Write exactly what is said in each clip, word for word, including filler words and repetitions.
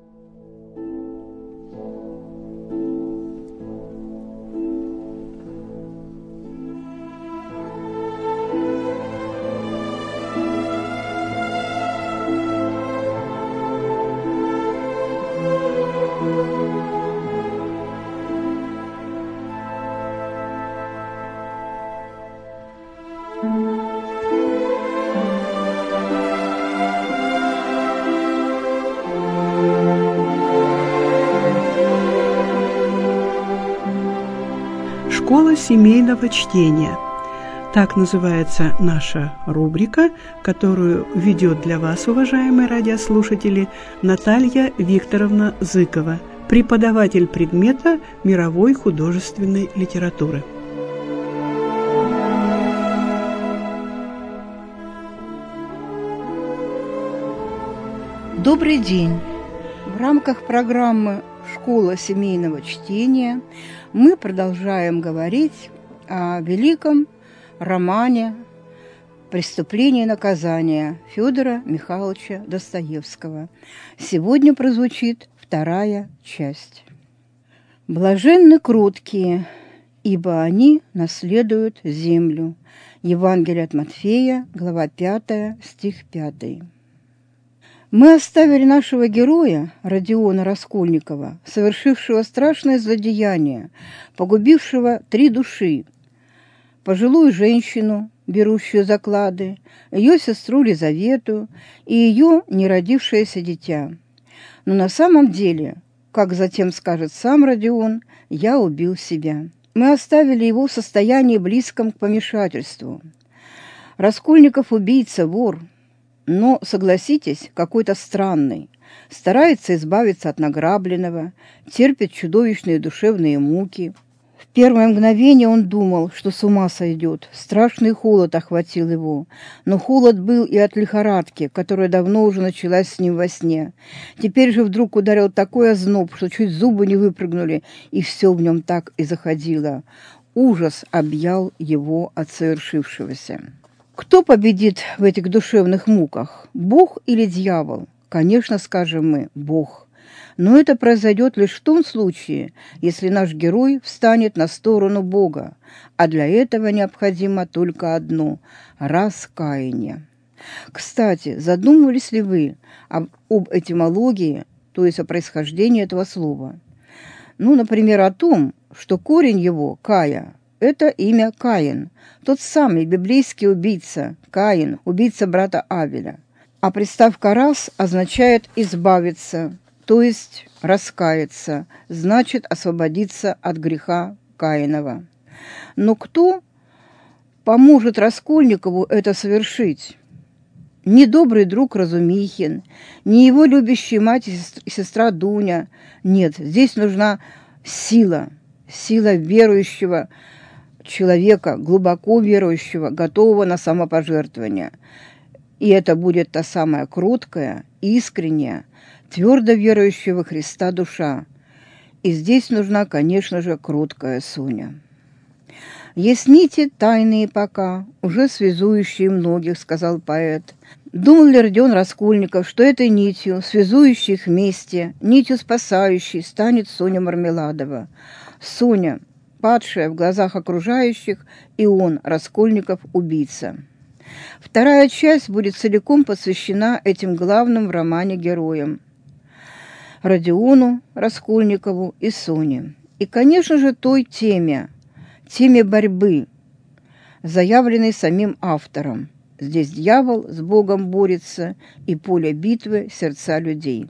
Школа семейного чтения. Так называется наша рубрика, которую ведет для вас, уважаемые радиослушатели, Наталья Викторовна Зыкова, преподаватель предмета мировой художественной литературы. Добрый день! В рамках программы «Школа семейного чтения» мы продолжаем говорить о великом романе «Преступление и наказание» Федора Михайловича Достоевского. Сегодня прозвучит вторая часть. «Блаженны кроткие, ибо они наследуют землю». Евангелие от Матфея, глава пятая, стих пятый. Мы оставили нашего героя, Родиона Раскольникова, совершившего страшное злодеяние, погубившего три души: пожилую женщину, берущую заклады, ее сестру Лизавету и ее неродившееся дитя. Но на самом деле, как затем скажет сам Родион, я убил себя. Мы оставили его в состоянии близком к помешательству. Раскольников убийца, вор, но, согласитесь, какой-то странный, старается избавиться от награбленного, терпит чудовищные душевные муки. В первое мгновение он думал, что с ума сойдет, страшный холод охватил его, но холод был и от лихорадки, которая давно уже началась с ним во сне. Теперь же вдруг ударил такой озноб, что чуть зубы не выпрыгнули, и все в нем так и заходило. Ужас объял его от совершившегося. Кто победит в этих душевных муках? Бог или дьявол? Конечно, скажем мы, Бог. Но это произойдет лишь в том случае, если наш герой встанет на сторону Бога, а для этого необходимо только одно – раскаяние. Кстати, задумывались ли вы об, об этимологии, то есть о происхождении этого слова? Ну, например, о том, что корень его – «кая», это имя Каин, тот самый библейский убийца, Каин, убийца брата Авеля. А приставка «раз» означает «избавиться», то есть раскаяться, значит освободиться от греха Каинова. Но кто поможет Раскольникову это совершить? Ни добрый друг Разумихин, ни его любящая мать и сестра Дуня. Нет, здесь нужна сила, сила верующего человека, глубоко верующего, готового на самопожертвование. И это будет та самая кроткая, искренняя, твердо верующая во Христа душа. И здесь нужна, конечно же, кроткая Соня. «Есть нити тайные пока, уже связующие многих», — сказал поэт. Думал ли Родион Раскольников, что этой нитью, связующей их вместе, нитью спасающей, станет Соня Мармеладова? Соня, падшая в глазах окружающих, и он, Раскольников, убийца. Вторая часть будет целиком посвящена этим главным в романе героям – Родиону Раскольникову и Соне. И, конечно же, той теме, теме борьбы, заявленной самим автором. Здесь дьявол с Богом борется, и поле битвы – сердца людей.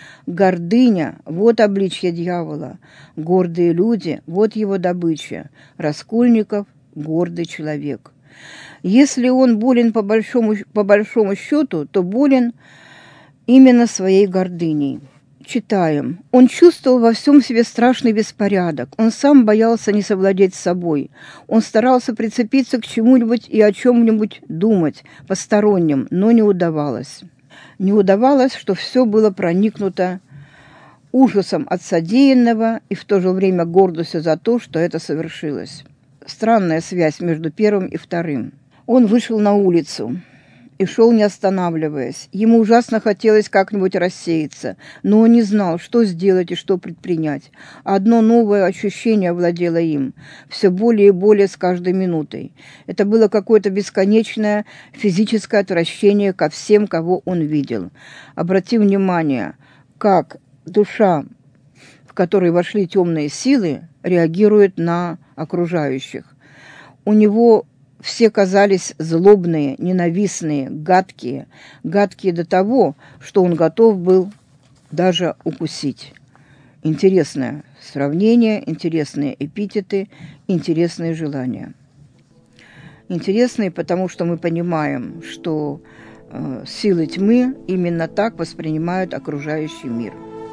Гордыня – вот обличье дьявола, гордые люди – вот его добыча, Раскольников – гордый человек. Если он болен по большому, по большому счету, то болен именно своей гордыней. Читаем. Он чувствовал во всем себе страшный беспорядок. Он сам боялся не совладеть с собой. Он старался прицепиться к чему-нибудь и о чем-нибудь думать, посторонним, но не удавалось. Не удавалось, что все было проникнуто ужасом от содеянного и в то же время гордостью за то, что это совершилось. Странная связь между первым и вторым. Он вышел на улицу. и шел, не останавливаясь. Ему ужасно хотелось как-нибудь рассеяться, но он не знал, что сделать и что предпринять. Одно новое ощущение овладело им, все более и более с каждой минутой. Это было какое-то бесконечное физическое отвращение ко всем, кого он видел. Обрати внимание, как душа, в которой вошли темные силы, реагирует на окружающих. У него все казались злобные, ненавистные, гадкие, гадкие до того, что он готов был даже укусить. Интересное сравнение, интересные эпитеты, интересные желания. Интересные, потому что мы понимаем, что э, силы тьмы именно так воспринимают окружающий мир.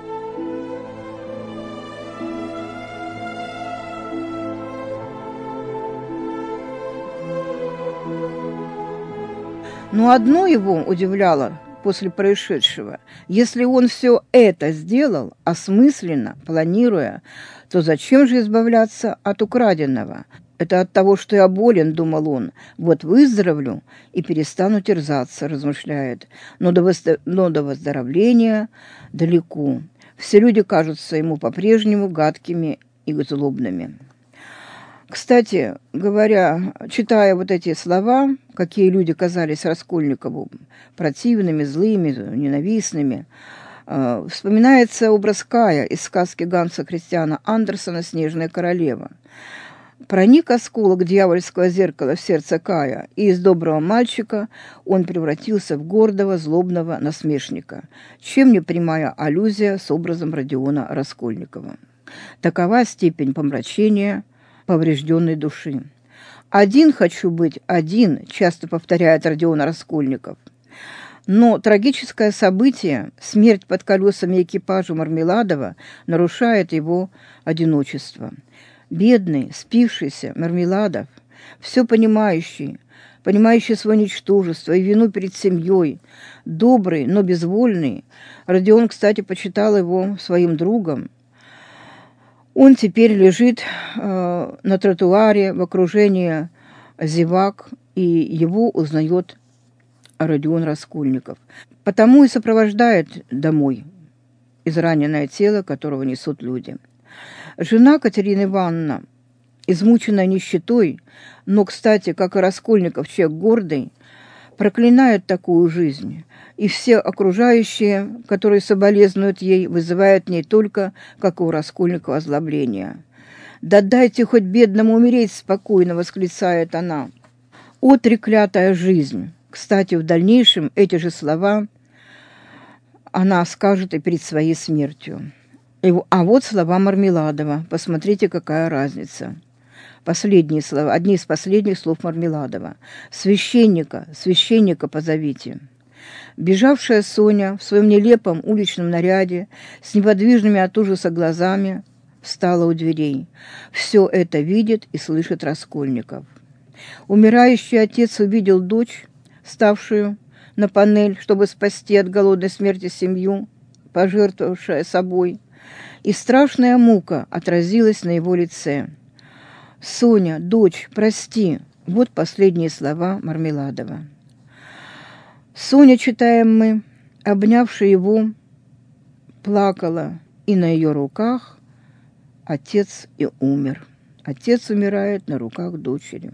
Но одно его удивляло после происшедшего. Если он все это сделал, осмысленно, планируя, то зачем же избавляться от украденного? Это от того, что я болен, думал он. Вот выздоровлю и перестану терзаться, размышляет. Но до, выздор... Но до выздоровления далеко. Все люди кажутся ему по-прежнему гадкими и злобными. Кстати говоря, читая вот эти слова, какие люди казались Раскольникову противными, злыми, ненавистными, э, вспоминается образ Кая из сказки Ганса Кристиана Андерсена «Снежная королева». Проник осколок дьявольского зеркала в сердце Кая, и из доброго мальчика он превратился в гордого, злобного насмешника, чем не прямая аллюзия с образом Родиона Раскольникова. Такова степень помрачения поврежденной души. «Один хочу быть, один», часто повторяет Родион Раскольников. Но трагическое событие, смерть под колесами экипажа Мармеладова, нарушает его одиночество. Бедный, спившийся Мармеладов, все понимающий, понимающий свое ничтожество и вину перед семьей, добрый, но безвольный, Родион, кстати, почитал его своим другом. Он теперь лежит э, на тротуаре в окружении зевак, и его узнает Родион Раскольников. Потому и сопровождает домой израненное тело, которого несут люди. Жена Катерина Ивановна, измученная нищетой, но, кстати, как и Раскольников, человек гордый, проклинает такую жизнь, и все окружающие, которые соболезнуют ей, вызывают в ней только, как и у Раскольникова, озлобление. «Да дайте хоть бедному умереть спокойно!» — восклицает она. «О, треклятая жизнь!» Кстати, в дальнейшем эти же слова она скажет и перед своей смертью. А вот слова Мармеладова. Посмотрите, какая разница. Последние слова, одни из последних слов Мармеладова. «Священника, священника позовите». Бежавшая Соня в своем нелепом уличном наряде с неподвижными от ужаса глазами встала у дверей. Все это видит и слышит Раскольников. Умирающий отец увидел дочь, ставшую на панель, чтобы спасти от голодной смерти семью, пожертвовавшая собой, и страшная мука отразилась на его лице. «Соня, дочь, прости!» – вот последние слова Мармеладова. Соня, читаем мы, обнявшая его, плакала, и на ее руках отец и умер. Отец умирает на руках дочери.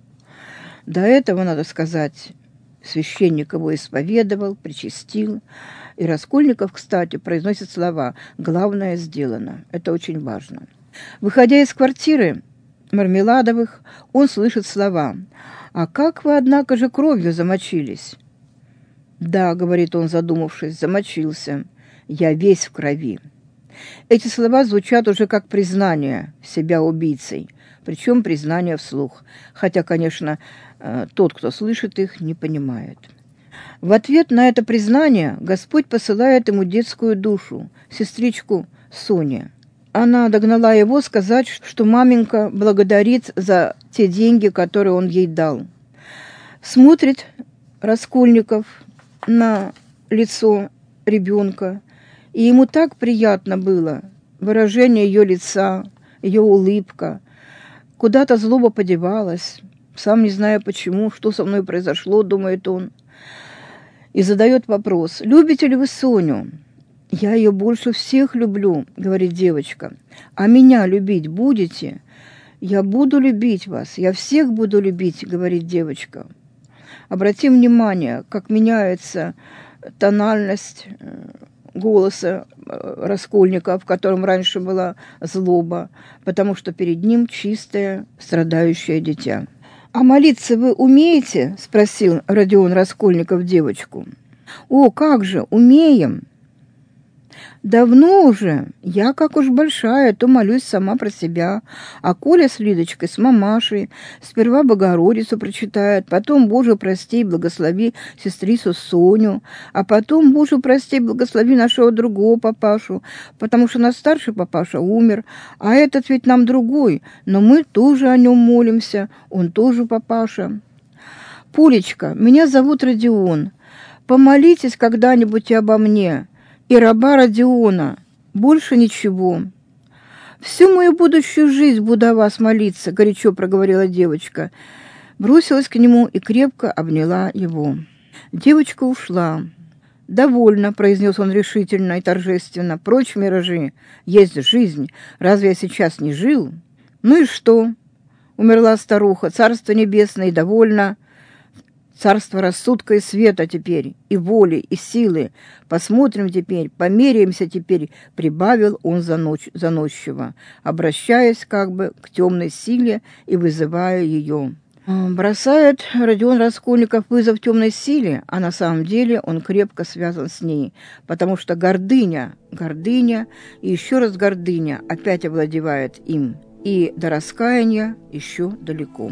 До этого, надо сказать, священник его исповедовал, причастил. И Раскольников, кстати, произносит слова «главное сделано». Это очень важно. Выходя из квартиры Мармеладовых, он слышит слова «А как вы, однако же, кровью замочились?» «Да», — говорит он, задумавшись, — «замочился. Я весь в крови». Эти слова звучат уже как признание себя убийцей, причем признание вслух, хотя, конечно, тот, кто слышит их, не понимает. В ответ на это признание Господь посылает ему детскую душу, сестричку Соню. Она догнала его сказать, что маменька благодарит за те деньги, которые он ей дал. Смотрит Раскольников на лицо ребенка, и ему так приятно было выражение ее лица, ее улыбка. Куда-то злоба подевалась, сам не зная почему, что со мной произошло, думает он. и задает вопрос: «Любите ли вы Соню?» «Я ее больше всех люблю», — говорит девочка. «А меня любить будете?» «Я буду любить вас, я всех буду любить», — говорит девочка. Обратим внимание, как меняется тональность голоса Раскольника, в котором раньше была злоба, потому что перед ним чистое, страдающее дитя. «А молиться вы умеете?» – спросил Родион Раскольников девочку. «О, как же, умеем!» «Давно уже. Я, как уж большая, то молюсь сама про себя, а Коля с Лидочкой, с мамашей, сперва Богородицу прочитают, потом Боже, прости и благослови сестрицу Соню, а потом Боже, прости и благослови нашего другого папашу, потому что наш старший папаша умер, а этот ведь нам другой, но мы тоже о нем молимся, он тоже папаша. Пулечка, меня зовут Родион, помолитесь когда-нибудь и обо мне». «И раба Родиона. Больше ничего». «Всю мою будущую жизнь буду о вас молиться», — горячо проговорила девочка. Бросилась к нему и крепко обняла его. Девочка ушла. «Довольно», — произнес он решительно и торжественно. «Прочь миражи. Есть жизнь. Разве я сейчас не жил?» «Ну и что?» — умерла старуха. «Царство небесное, и довольно. Царство рассудка и света теперь, и воли, и силы. Посмотрим теперь, померяемся теперь», — прибавил он заносчиво, обращаясь как бы к темной силе и вызывая ее. Бросает Родион Раскольников вызов темной силе, а на самом деле он крепко связан с ней, потому что гордыня, гордыня и еще раз гордыня опять овладевает им, и до раскаяния еще далеко.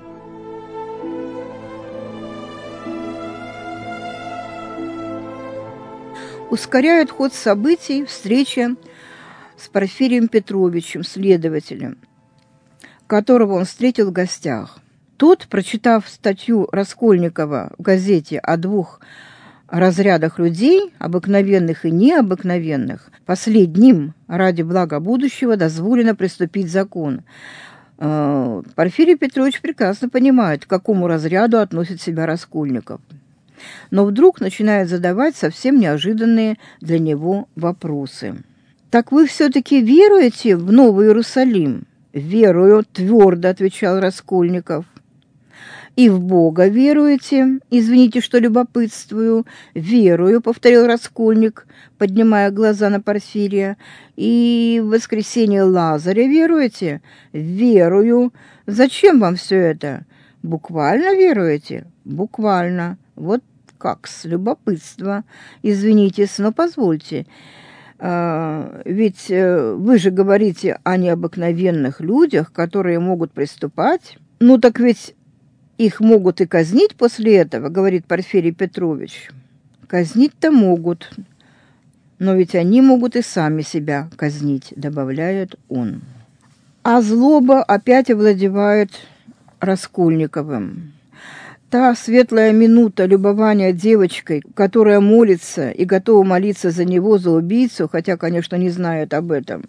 Ускоряет ход событий встреча с Порфирием Петровичем, следователем, которого он встретил в гостях. Тот, прочитав статью Раскольникова в газете о двух разрядах людей, обыкновенных и необыкновенных, последним ради блага будущего дозволено приступить закон. Порфирий Петрович прекрасно понимает, к какому разряду относит себя Раскольников. Но вдруг начинает задавать совсем неожиданные для него вопросы. «Так вы все-таки веруете в Новый Иерусалим?» «Верую», — твердо отвечал Раскольников. «И в Бога веруете?» «Извините, что любопытствую». «Верую», — повторил Раскольник, поднимая глаза на Порфирия. «И в воскресение Лазаря веруете?» «Верую». «Зачем вам все это?» «Буквально веруете?» «Буквально». «Вот как, с любопытства. Извинитесь, но позвольте. А, ведь вы же говорите о необыкновенных людях, которые могут приступать. Ну так ведь их могут и казнить после этого», — говорит Порфирий Петрович. «Казнить-то могут, но ведь они могут и сами себя казнить», — добавляет он. А злоба опять овладевает Раскольниковым. Та светлая минута любования девочкой, которая молится и готова молиться за него, за убийцу, хотя, конечно, не знает об этом,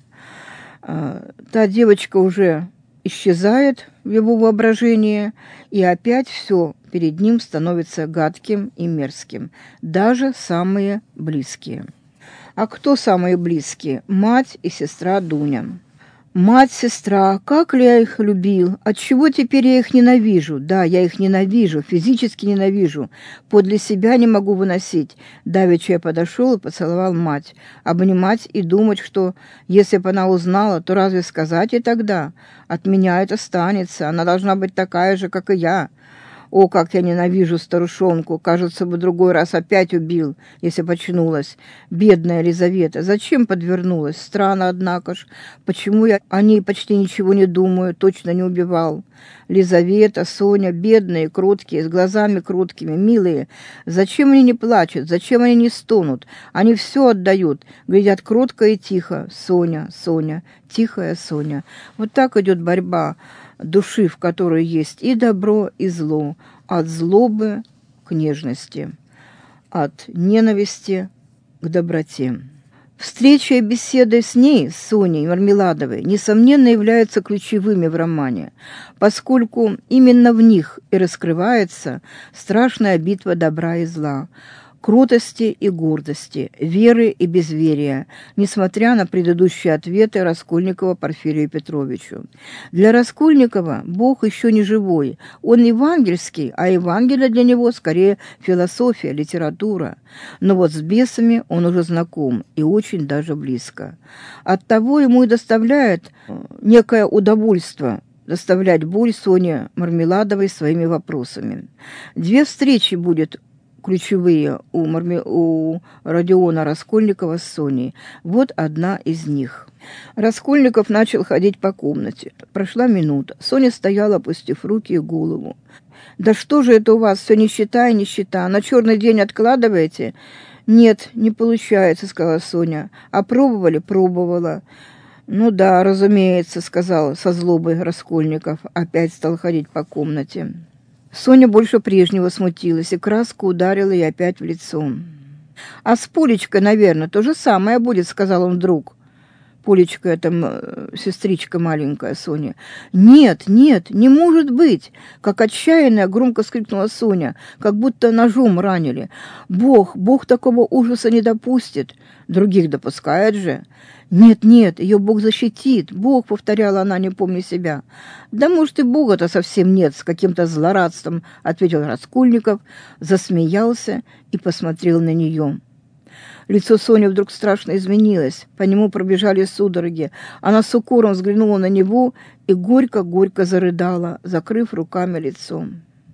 та девочка уже исчезает в его воображении, и опять все перед ним становится гадким и мерзким, даже самые близкие. А кто самые близкие? Мать и сестра Дуня. «Мать, сестра, как ли я их любил? Отчего теперь я их ненавижу? Да, я их ненавижу, физически ненавижу. Подле себя не могу выносить». Давеча я подошел и поцеловал мать. Обнимать и думать, что если бы она узнала, то разве сказать ей тогда? От меня это станется, она должна быть такая же, как и я. О, как я ненавижу старушонку! Кажется, бы другой раз опять убил, если бы очнулась. Бедная Лизавета, зачем подвернулась? Странно, однако ж. Почему я о ней почти ничего не думаю, точно не убивал? Лизавета, Соня, бедные, кроткие, с глазами кроткими, милые. Зачем они не плачут? Зачем они не стонут? Они все отдают, глядят кротко и тихо. Соня, Соня, тихая Соня. Вот так идет борьба души, в которой есть и добро, и зло, от злобы к нежности, от ненависти к доброте. Встреча и беседа с ней, с Соней Мармеладовой, несомненно, являются ключевыми в романе, поскольку именно в них и раскрывается страшная битва добра и зла, крутости и гордости, веры и безверия, несмотря на предыдущие ответы Раскольникова Порфирию Петровичу. Для Раскольникова Бог еще не живой, он евангельский, а Евангелие для него скорее философия, литература. Но вот с бесами он уже знаком и очень даже близко. Оттого ему и доставляет некое удовольствие доставлять боль Соне Мармеладовой своими вопросами. Две встречи будет ключевые у, Марме... у Родиона Раскольникова с Соней. Вот одна из них. Раскольников начал ходить по комнате. Прошла минута. Соня стояла, опустив руки и голову. «Да что же это у вас? Все нищета и нищета. На черный день откладываете?» «Нет, не получается», — сказала Соня. «А пробовали?» «Пробовала». «Ну да, разумеется», — сказал со злобой Раскольников. Опять стал ходить по комнате. Соня больше прежнего смутилась, и краска ударила ей опять в лицо. «А с Полечкой, наверное, то же самое будет», — сказал он вдруг. Полечка — это сестричка маленькая Соня. «Нет, нет, не может быть!» Как отчаянная громко скрикнула Соня, как будто ножом ранили. «Бог, Бог такого ужаса не допустит!» «Других допускает же!» «Нет, нет, ее Бог защитит, Бог», — повторяла она, не помня себя. «Да, может, и Бога-то совсем нет», — с каким-то злорадством ответил Раскольников, засмеялся и посмотрел на нее. Лицо Сони вдруг страшно изменилось, по нему пробежали судороги. Она с укором взглянула на него и горько-горько зарыдала, закрыв руками лицо.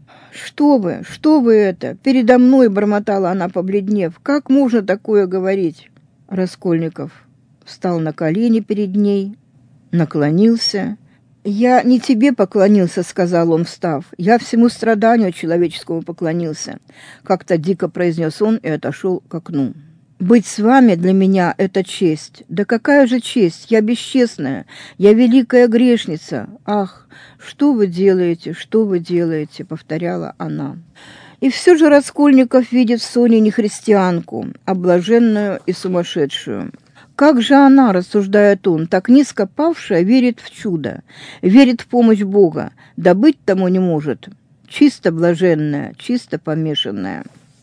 «Что вы, что вы это? Передо мной!» — бормотала она, побледнев. «Как можно такое говорить?» Раскольников встал на колени перед ней, наклонился. «Я не тебе поклонился», — сказал он, встав. «Я всему страданию человеческому поклонился», — как-то дико произнес он и отошел к окну. «Быть с вами для меня — это честь. Да какая же честь? Я бесчестная, я великая грешница. Ах, что вы делаете, что вы делаете?» — повторяла она. И все же Раскольников видит в Соне не христианку, а блаженную и сумасшедшую. Как же она, рассуждает он, так низко павшая, верит в чудо, верит в помощь Бога, да быть тому не может. Чисто блаженная, чисто помешанная.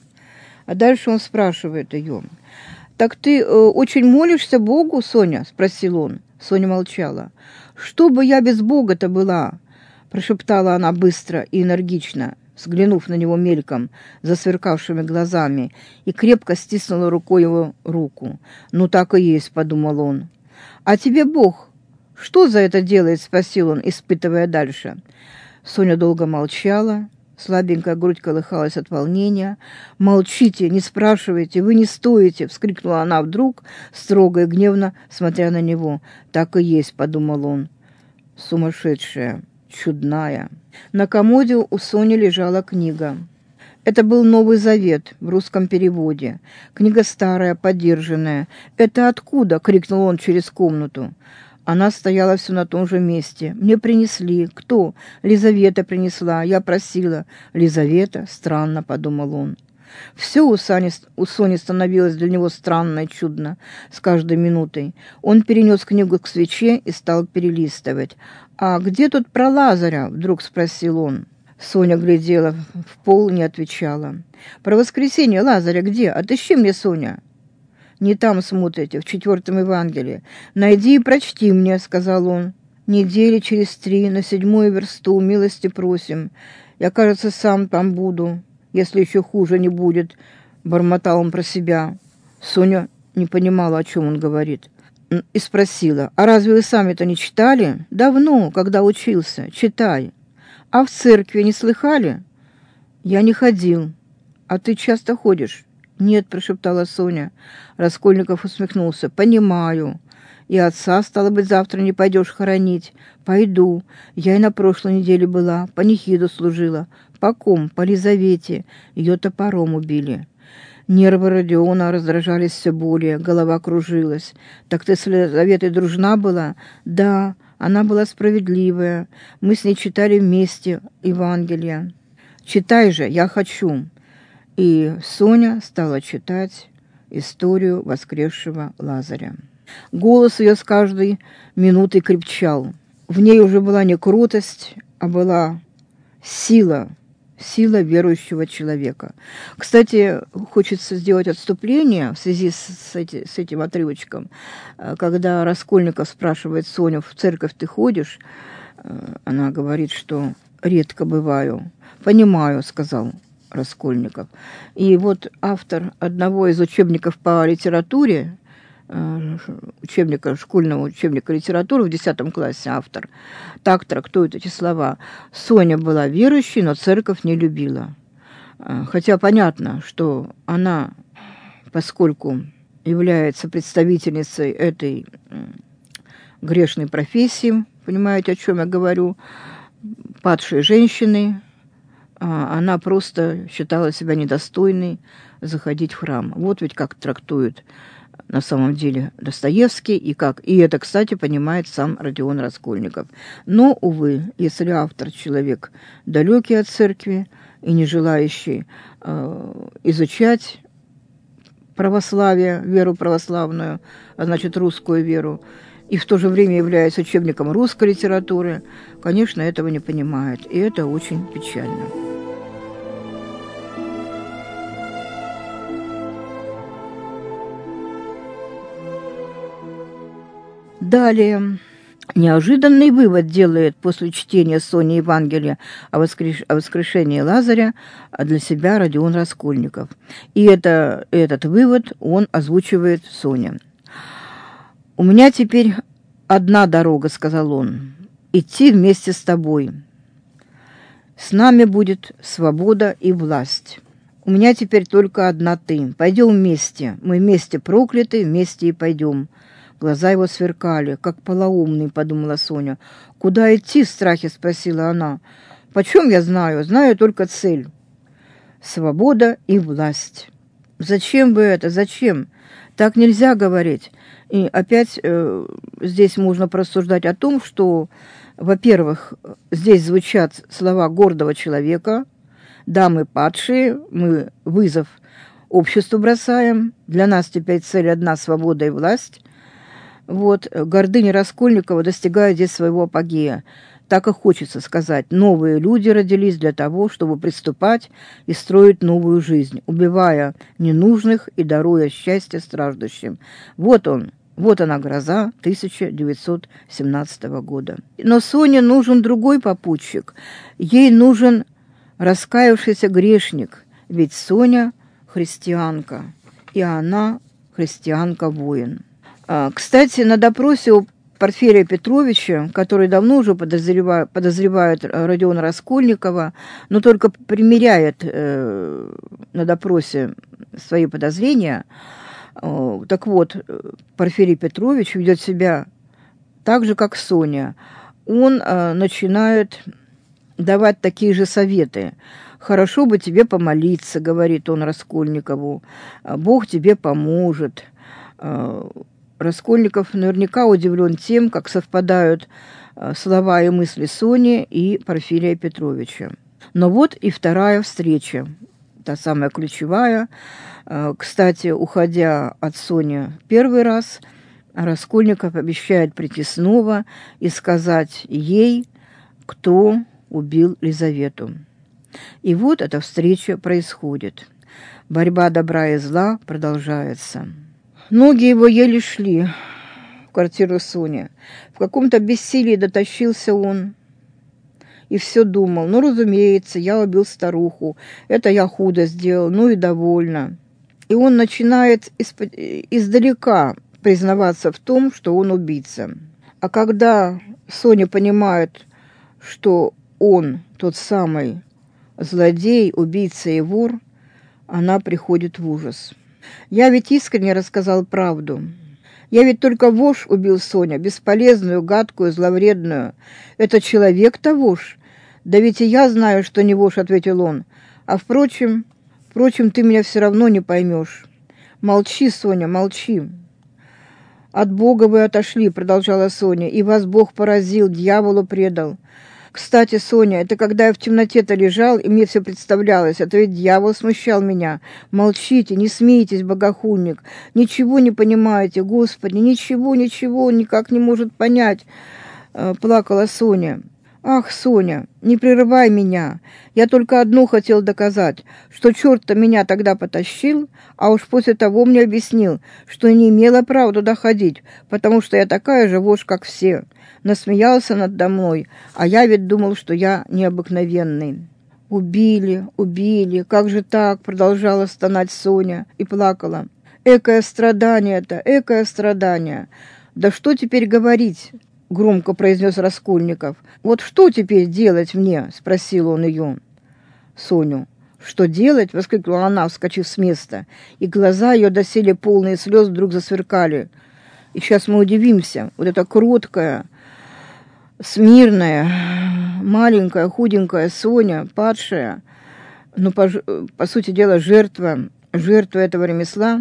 А дальше он спрашивает ее. «Так ты э, очень молишься Богу, Соня?» – спросил он. Соня молчала. «Что бы я без Бога-то была?» – прошептала она быстро и энергично, взглянув на него мельком, засверкавшими глазами, и крепко стиснула рукой его руку. «Ну, так и есть», — подумал он. «А тебе Бог что за это делает?» — спросил он, испытывая дальше. Соня долго молчала, слабенькая грудь колыхалась от волнения. «Молчите, не спрашивайте, вы не стоите!» — вскрикнула она вдруг, строго и гневно, смотря на него. «Так и есть», — подумал он. «Сумасшедшая, чудная». На комоде у Сони лежала книга. Это был Новый Завет в русском переводе. Книга старая, подержанная. «Это откуда?» — крикнул он через комнату. Она стояла все на том же месте. «Мне принесли». «Кто?» «Лизавета принесла. Я просила». «Лизавета?» «Странно», — подумал он. Все у, Сани, у Сони становилось для него странно и чудно с каждой минутой. Он перенес книгу к свече и стал перелистывать. «А где тут про Лазаря?» — вдруг спросил он. Соня глядела в пол, не отвечала. «Про воскресенье Лазаря где? Отыщи мне, Соня». «Не там смотрите, в четвертом Евангелии. Найди и прочти мне», — сказал он. «Недели через три на седьмую версту милости просим. Я, кажется, сам там буду, если еще хуже не будет», — бормотал он про себя. Соня не понимала, о чем он говорит, и спросила: «А разве вы сами-то не читали?» «Давно, когда учился. Читай». «А в церкви не слыхали?» «Я не ходил». «А ты часто ходишь?» «Нет», — прошептала Соня. Раскольников усмехнулся. «Понимаю. И отца, стало быть, завтра не пойдешь хоронить?» «Пойду. Я и на прошлой неделе была. Панихиду служила». «По ком?» «По Лизавете. Ее топором убили». Нервы Родиона раздражались все более, голова кружилась. «Так ты с Лизаветой дружна была?» «Да, она была справедливая. Мы с ней читали вместе Евангелие». «Читай же, я хочу». И Соня стала читать историю воскресшего Лазаря. Голос ее с каждой минутой крепчал. В ней уже была не кротость, а была сила, сила верующего человека. Кстати, хочется сделать отступление в связи с, с, эти, с этим отрывочком. Когда Раскольников спрашивает Соню: в церковь ты ходишь? Она говорит, что редко бываю. «Понимаю», — сказал Раскольников. И вот автор одного из учебников по литературе, учебника, школьного учебника литературы в десятом классе, автор так трактует эти слова: «Соня была верующей, но церковь не любила». Хотя понятно, что она, поскольку является представительницей этой грешной профессии, понимаете, о чем я говорю, падшей женщины, она просто считала себя недостойной заходить в храм. Вот ведь как трактует на самом деле Достоевский, и как. И это, кстати, понимает сам Родион Раскольников. Но, увы, если автор человек далекий от церкви и не желающий э, изучать православие, веру православную, а значит, русскую веру, и в то же время является учебником русской литературы, конечно, этого не понимает. И это очень печально. Далее. Неожиданный вывод делает после чтения Сони Евангелия о, воскреш... о воскрешении Лазаря для себя Родион Раскольников. И это, этот вывод он озвучивает Соне. «У меня теперь одна дорога, — сказал он, — идти вместе с тобой. С нами будет свобода и власть. У меня теперь только одна ты. Пойдем вместе. Мы вместе прокляты, вместе и пойдем». Глаза его сверкали, как полоумный, подумала Соня. «Куда идти?» — в страхе спросила она. «Почем я знаю? Знаю только цель. Свобода и власть». «Зачем вы это? Зачем? Так нельзя говорить». И опять э, здесь можно порассуждать о том, что, во-первых, здесь звучат слова гордого человека. Да, мы падшие, мы вызов обществу бросаем. Для нас теперь цель одна — свобода и власть. Вот, гордыня Раскольникова достигает здесь своего апогея. Так и хочется сказать: новые люди родились для того, чтобы приступать и строить новую жизнь, убивая ненужных и даруя счастье страждущим. Вот он, вот она гроза тысяча девятьсот семнадцатого года. Но Соне нужен другой попутчик. Ей нужен раскаявшийся грешник, ведь Соня христианка, и она христианка-воин. Кстати, на допросе у Порфирия Петровича, который давно уже подозревает, подозревает Родиона Раскольникова, но только примеряет э, на допросе свои подозрения, э, так вот, Порфирий Петрович ведет себя так же, как Соня. Он э, начинает давать такие же советы. «Хорошо бы тебе помолиться, — говорит он Раскольникову, — Бог тебе поможет». Раскольников наверняка удивлен тем, как совпадают слова и мысли Сони и Порфирия Петровича. Но вот и вторая встреча, та самая ключевая. Кстати, уходя от Сони первый раз, Раскольников обещает прийти снова и сказать ей, кто убил Лизавету. И вот эта встреча происходит. Борьба добра и зла продолжается. Ноги его еле шли в квартиру Сони. В каком-то бессилии дотащился он и все думал: ну, разумеется, я убил старуху, это я худо сделал, ну и довольно. И он начинает из- издалека признаваться в том, что он убийца. А когда Соня понимает, что он тот самый злодей, убийца и вор, она приходит в ужас. «Я ведь искренне рассказал правду. Я ведь только вошь убил, Соня, бесполезную, гадкую, зловредную. Это человек-то вошь. Да ведь и я знаю, что не вошь, — ответил он. А впрочем, впрочем, ты меня все равно не поймешь. Молчи, Соня, молчи». «От Бога вы отошли, — продолжала Соня, — и вас Бог поразил, дьяволу предал. Кстати, Соня, это когда я в темноте-то лежал, и мне все представлялось, это ведь дьявол смущал меня. Молчите, не смейтесь, богохульник, ничего не понимаете, Господи, ничего, ничего, никак не может понять, плакала Соня. Ах, Соня, не прерывай меня, я только одно хотел доказать, что черт-то меня тогда потащил, а уж после того мне объяснил, что не имела права туда ходить, потому что я такая же вошь, как все. Насмеялся надо мной, а я ведь думал, что я необыкновенный. Убили, убили, как же так, продолжала стонать Соня и плакала. Экое страдание-то, экое страдание. Да что теперь говорить? Громко произнес Раскольников. Вот что теперь делать мне? Спросил он ее, Соню. Что делать? Воскликнула она, вскочив с места, и глаза ее доселе полные слез вдруг засверкали. И сейчас мы удивимся, вот эта кроткая, смирная, маленькая, худенькая Соня, падшая, ну, по, по сути дела, жертва, жертва этого ремесла,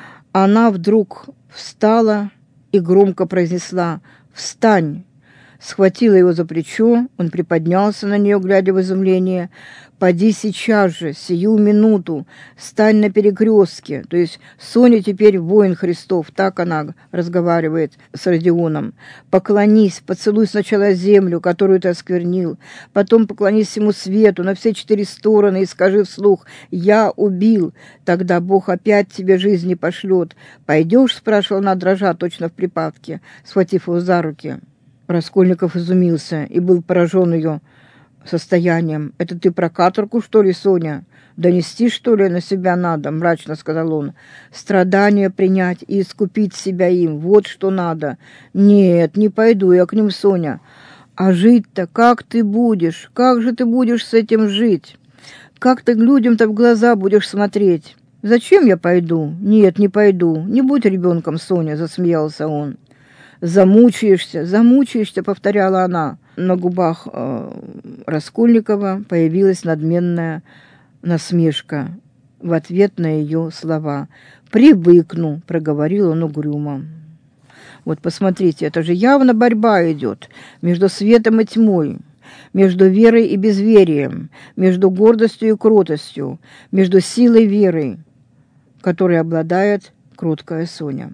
она вдруг встала и громко произнесла: «Встань!» Схватила его за плечо, он приподнялся на нее, глядя в изумление. «Поди сейчас же, сию минуту, стань на перекрестке». То есть Соня теперь воин Христов, так она разговаривает с Родионом. «Поклонись, поцелуй сначала землю, которую ты осквернил, потом поклонись всему свету на все четыре стороны и скажи вслух: «Я убил». Тогда Бог опять тебе жизни пошлет. Пойдешь?» — спрашивала она, дрожа точно в припадке, схватив его за руки. Раскольников изумился и был поражен ее состоянием. «Это ты про каторгу, что ли, Соня? Донести, что ли, на себя надо?» — мрачно сказал он. «Страдания принять и искупить себя им. Вот что надо. Нет, не пойду я к ним, Соня. А жить-то как ты будешь? Как же ты будешь с этим жить? Как ты людям-то в глаза будешь смотреть?» «Зачем я пойду? Нет, не пойду. Не будь ребенком, Соня», — засмеялся он. «Замучаешься, замучаешься», — повторяла она. На губах э, Раскольникова появилась надменная насмешка в ответ на ее слова. «Привыкну», — проговорил он угрюмо. Вот посмотрите, это же явно борьба идет между светом и тьмой, между верой и безверием, между гордостью и кротостью, между силой веры, которой обладает кроткая Соня.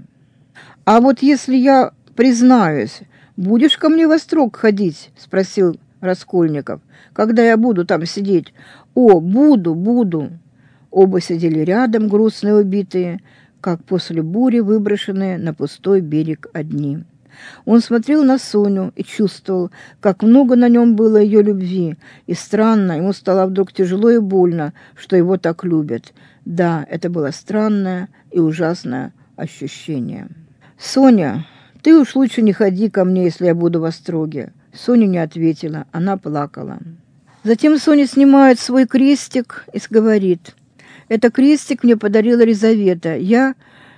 «А вот если я признаюсь, будешь ко мне во строк ходить?» — спросил Раскольников. «Когда я буду там сидеть?» «О, буду, буду!» Оба сидели рядом, грустные, убитые, как после бури, выброшенные на пустой берег одни. Он смотрел на Соню и чувствовал, как много на нем было ее любви, и странно, ему стало вдруг тяжело и больно, что его так любят. Да, это было странное и ужасное ощущение. «Соня, ты уж лучше не ходи ко мне, если я буду в остроге». Соня не ответила, она плакала. Затем Соня снимает свой крестик и говорит: «Это крестик мне подарила Лизавета, я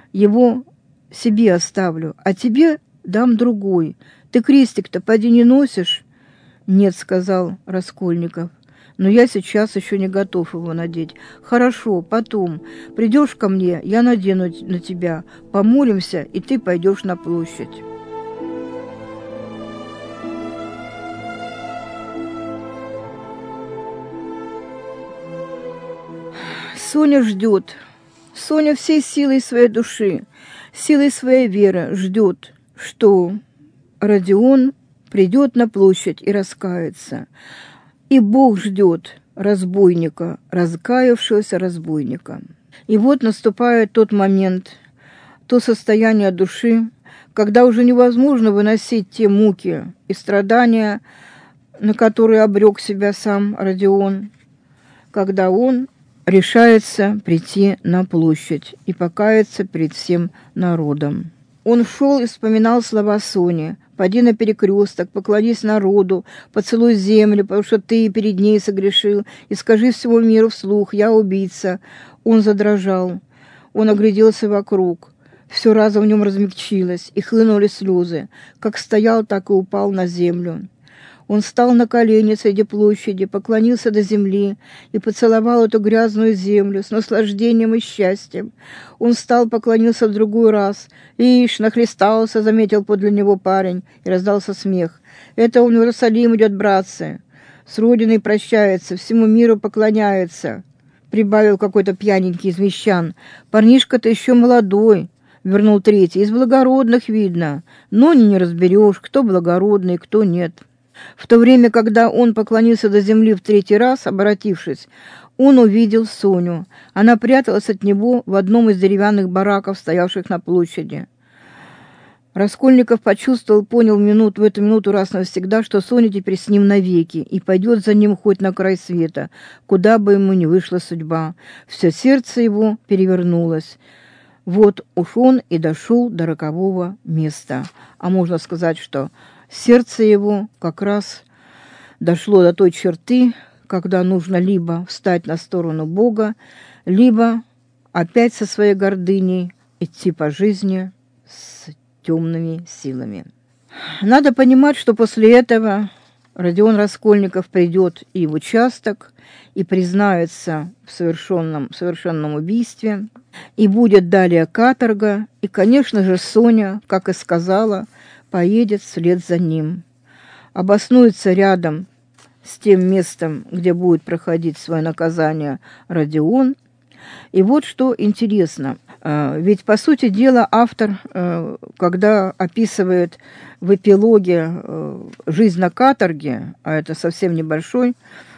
его себе оставлю, а тебе дам другой. Ты крестик-то поди не носишь?» «Нет», — сказал Раскольников, «но я сейчас еще не готов его надеть». «Хорошо, потом. Придешь ко мне, я надену на тебя. Помолимся, и ты пойдешь на площадь». Соня ждет. Соня всей силой своей души, силой своей веры ждет, что Родион придет на площадь и раскается. И Бог ждет разбойника, раскаявшегося разбойника. И вот наступает тот момент, то состояние души, когда уже невозможно выносить те муки и страдания, на которые обрек себя сам Родион, когда он решается прийти на площадь и покаяться перед всем народом. Он шел и вспоминал слова Сони: «Поди на перекресток, поклонись народу, поцелуй землю, потому что ты перед ней согрешил, и скажи всему миру вслух: я убийца». Он задрожал, он огляделся вокруг, все разом в нем размягчилось, и хлынули слезы, как стоял, так и упал на землю. Он встал на колени среди площади, поклонился до земли и поцеловал эту грязную землю с наслаждением и счастьем. Он встал, поклонился в другой раз. «Ишь, нахлестался», — заметил подле него парень, и раздался смех. «Это он в Иерусалим идет, братцы». с родиной прощается, всему миру поклоняется», — прибавил какой-то пьяненький из мещан. «Парнишка-то еще молодой», — вернул третий, — «из благородных видно, но не разберешь, кто благородный, кто нет». В то время, когда он поклонился до земли в третий раз, обратившись, он увидел Соню. Она пряталась от него в одном из деревянных бараков, стоявших на площади. Раскольников почувствовал, понял минут, в эту минуту раз навсегда, что Соня теперь с ним навеки и пойдет за ним хоть на край света, куда бы ему ни вышла судьба. Все сердце его перевернулось. Вот уж он и дошел до рокового места. А можно сказать, что сердце его как раз дошло до той черты, когда нужно либо встать на сторону Бога, либо опять со своей гордыней идти по жизни с темными силами. Надо понимать, что после этого Родион Раскольников придет и в участок, и признается в совершенном, совершенном убийстве, и будет далее каторга, и, конечно же, Соня, как и сказала, поедет вслед за ним. Обоснуется рядом с тем местом, где будет проходить свое наказание Родион. И вот что интересно. Ведь, по сути дела, автор, когда описывает в эпилоге жизнь на каторге, а это совсем небольшой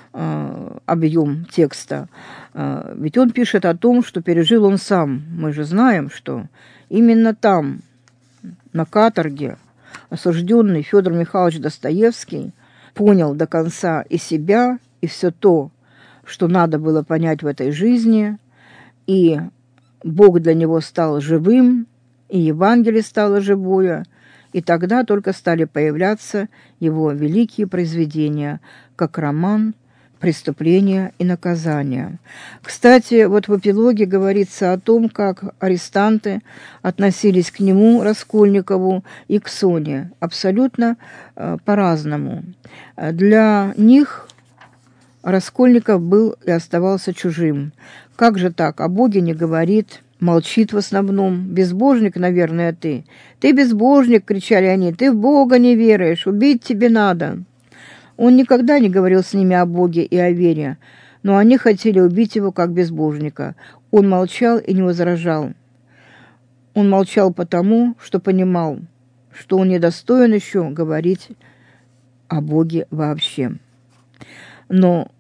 объем текста, ведь он пишет о том, что пережил он сам. Мы же знаем, что именно там, на каторге, осужденный Федор Михайлович Достоевский понял до конца и себя, и все то, что надо было понять в этой жизни, и Бог для него стал живым, и Евангелие стало живое, и тогда только стали появляться его великие произведения, как роман «Преступление и наказание». Кстати, вот в эпилоге говорится о том, как арестанты относились к нему, Раскольникову, и к Соне абсолютно э, по-разному. Для них Раскольников был и оставался чужим. Как же так? О Боге не говорит, молчит в основном. «Безбожник, наверное, ты». «Ты безбожник», — кричали они, — «ты в Бога не веруешь, убить тебе надо». Он никогда не говорил с ними о Боге и о вере, но они хотели убить его как безбожника. Он молчал и не возражал. Он молчал потому, что понимал, что он недостоин еще говорить о Боге вообще. Но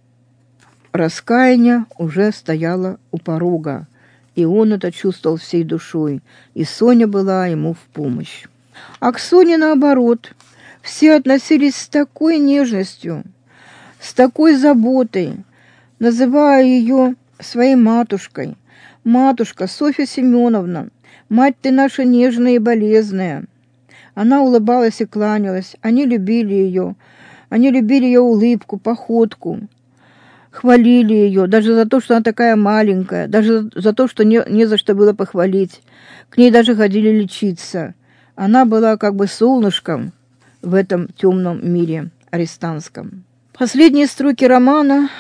раскаяние уже стояло у порога, и он это чувствовал всей душой, и Соня была ему в помощь. А к Соне наоборот. Все относились с такой нежностью, с такой заботой, называя ее своей матушкой. «Матушка, Софья Семеновна, мать ты наша нежная и болезная». Она улыбалась и кланялась, они любили ее, они любили ее улыбку, походку, хвалили ее, даже за то, что она такая маленькая, даже за то, что не, не за что было похвалить. К ней даже ходили лечиться. Она была как бы солнышком в этом темном мире арестантском. Последние строки романа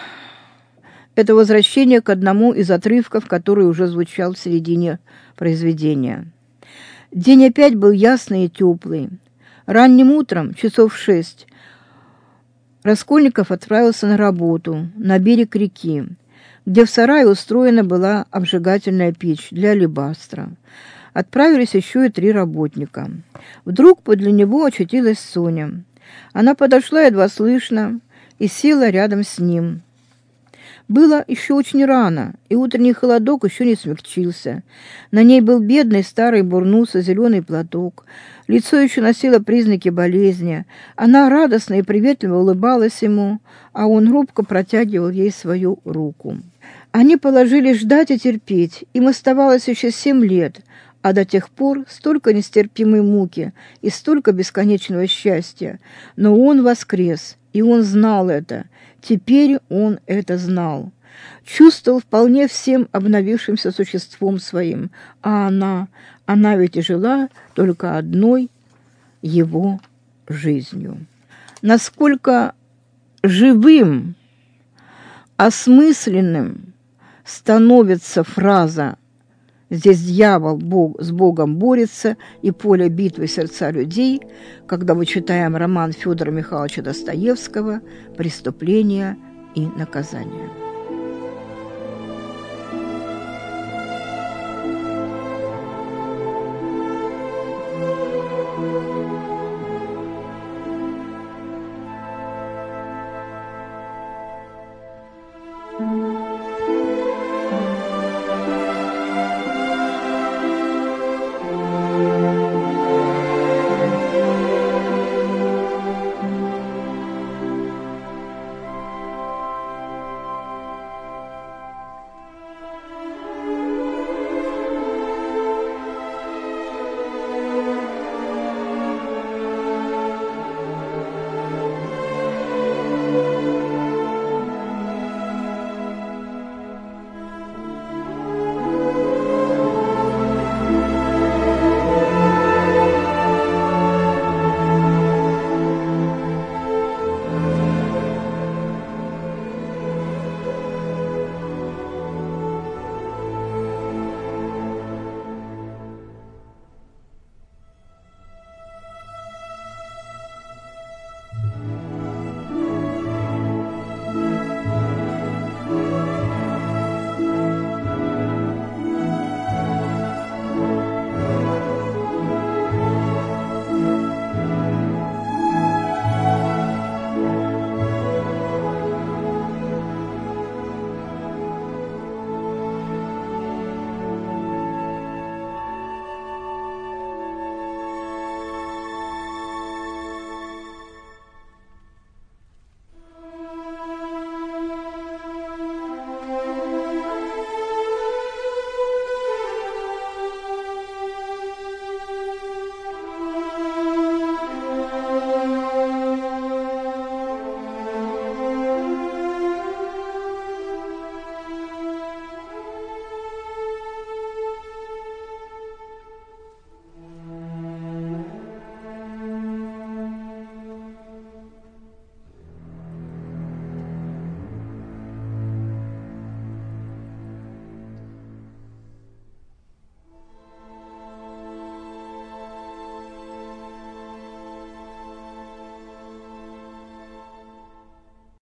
– это возвращение к одному из отрывков, который уже звучал в середине произведения. День опять был ясный и теплый. Ранним утром, часов в шесть, Раскольников отправился на работу на берег реки, где в сарае устроена была обжигательная печь для алебастра. Отправились еще и три работника. Вдруг подле него очутилась Соня. Она подошла едва слышно и села рядом с ним. Было еще очень рано, и утренний холодок еще не смягчился. На ней был бедный старый бурнус и зеленый платок. Лицо еще носило признаки болезни. Она радостно и приветливо улыбалась ему, а он робко протягивал ей свою руку. Они положились ждать и терпеть. Им оставалось еще семь лет, а до тех пор столько нестерпимой муки и столько бесконечного счастья. Но он воскрес, и он знал это. Теперь он это знал. Чувствовал вполне всем обновившимся существом своим. А она, она ведь и жила только одной его жизнью. Насколько живым, осмысленным становится фраза Здесь дьявол Бог, с Богом борется, и поле битвы сердца людей, когда мы читаем роман Федора Михайловича Достоевского «Преступление и наказание».